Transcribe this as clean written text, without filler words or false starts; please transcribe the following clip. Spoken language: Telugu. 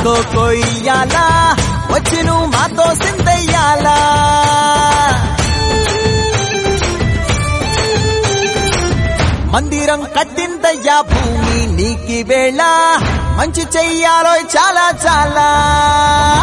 మాతో కొయ్యాలా వచ్చి నువ్వు మాతో సిందయ్యాలా మందిరం కట్టిందయ్యా భూమి నీకి వేళ మంచి చెయ్యాలో చాలా చాలా